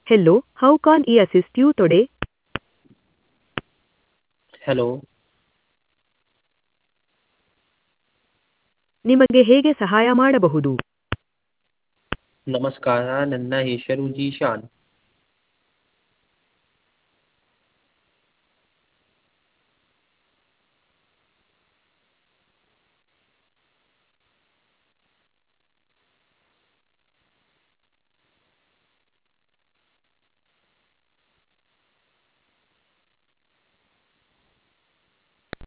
Hello, how can I assist you today? Hello. ನಿಮಗೆ ಹೇಗೆ ಸಹಾಯ ಮಾಡಬಹುದು? ನಮಸ್ಕಾರ, ನನ್ನ ಹೆಸರು ಜೀಶಾನ್.